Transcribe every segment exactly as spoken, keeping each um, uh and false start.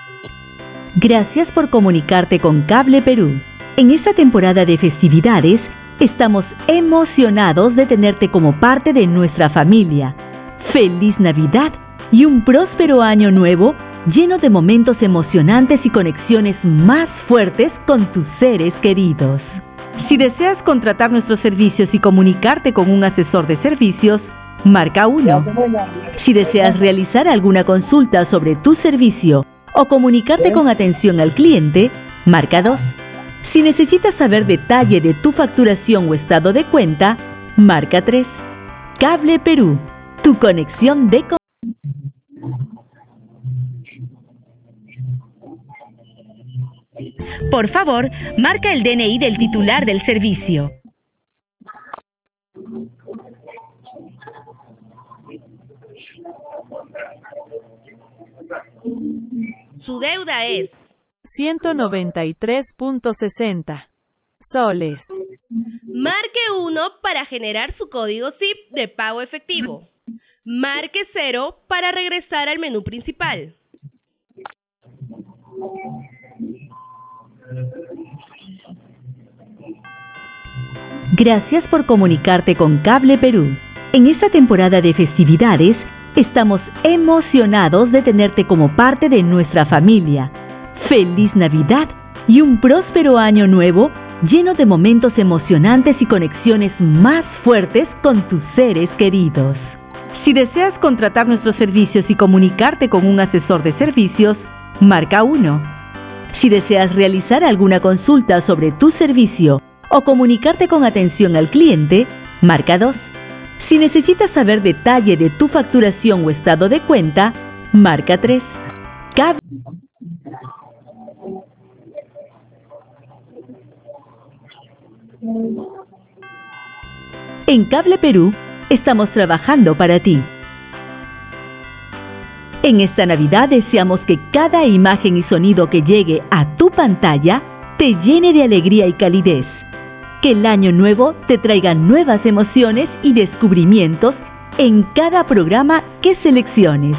Gracias por comunicarte con Cable Perú. En esta temporada de festividades, estamos emocionados de tenerte como parte de nuestra familia. ¡Feliz Navidad y un próspero año nuevo lleno de momentos emocionantes y conexiones más fuertes con tus seres queridos! Si deseas contratar nuestros servicios y comunicarte con un asesor de servicios, marca uno. Si deseas realizar alguna consulta sobre tu servicio o comunicarte con atención al cliente, marca dos. Si necesitas saber detalle de tu facturación o estado de cuenta, marca tres. Cable Perú, tu conexión de... Por favor, marca el D N I del titular del servicio. Su deuda es ciento noventa y tres punto sesenta soles. Marque uno para generar su código S I P de pago efectivo. Marque cero para regresar al menú principal. Gracias por comunicarte con Cable Perú. En esta temporada de festividades, estamos emocionados de tenerte como parte de nuestra familia. ¡Feliz Navidad y un próspero año nuevo lleno de momentos emocionantes y conexiones más fuertes con tus seres queridos! Si deseas contratar nuestros servicios y comunicarte con un asesor de servicios, marca uno. Si deseas realizar alguna consulta sobre tu servicio o comunicarte con atención al cliente, marca dos. Si necesitas saber detalle de tu facturación o estado de cuenta, marca tres. Cable... En Cable Perú, estamos trabajando para ti. En esta Navidad deseamos que cada imagen y sonido que llegue a tu pantalla te llene de alegría y calidez. Que el año nuevo te traiga nuevas emociones y descubrimientos en cada programa que selecciones.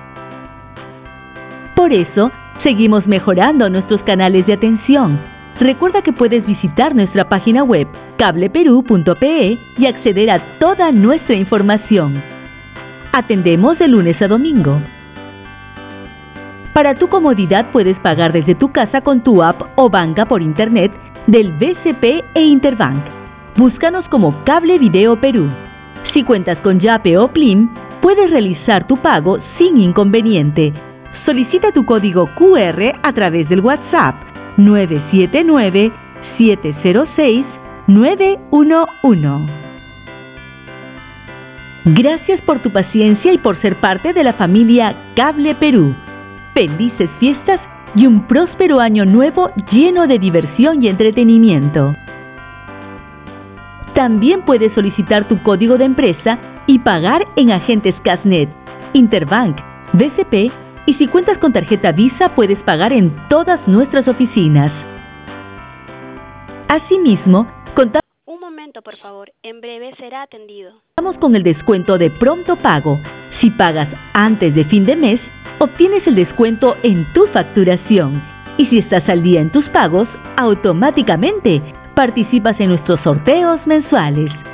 Por eso, seguimos mejorando nuestros canales de atención. Recuerda que puedes visitar nuestra página web cable perú punto pe y acceder a toda nuestra información. Atendemos de lunes a domingo. Para tu comodidad puedes pagar desde tu casa con tu app o banca por internet del B C P e Interbank. Búscanos como Cable Video Perú. Si cuentas con Yape o Plim, puedes realizar tu pago sin inconveniente. Solicita tu código Q R a través del WhatsApp nueve siete nueve, siete cero seis, nueve uno uno. Gracias por tu paciencia y por ser parte de la familia Cable Perú. Felices fiestas y un próspero año nuevo lleno de diversión y entretenimiento. También puedes solicitar tu código de empresa y pagar en agentes Casnet, Interbank, B C P y si cuentas con tarjeta Visa puedes pagar en todas nuestras oficinas. Asimismo, contamos Un momento, por favor. En breve será atendido. con el descuento de pronto pago. Si pagas antes de fin de mes, obtienes el descuento en tu facturación. Y si estás al día en tus pagos, automáticamente participas en nuestros sorteos mensuales.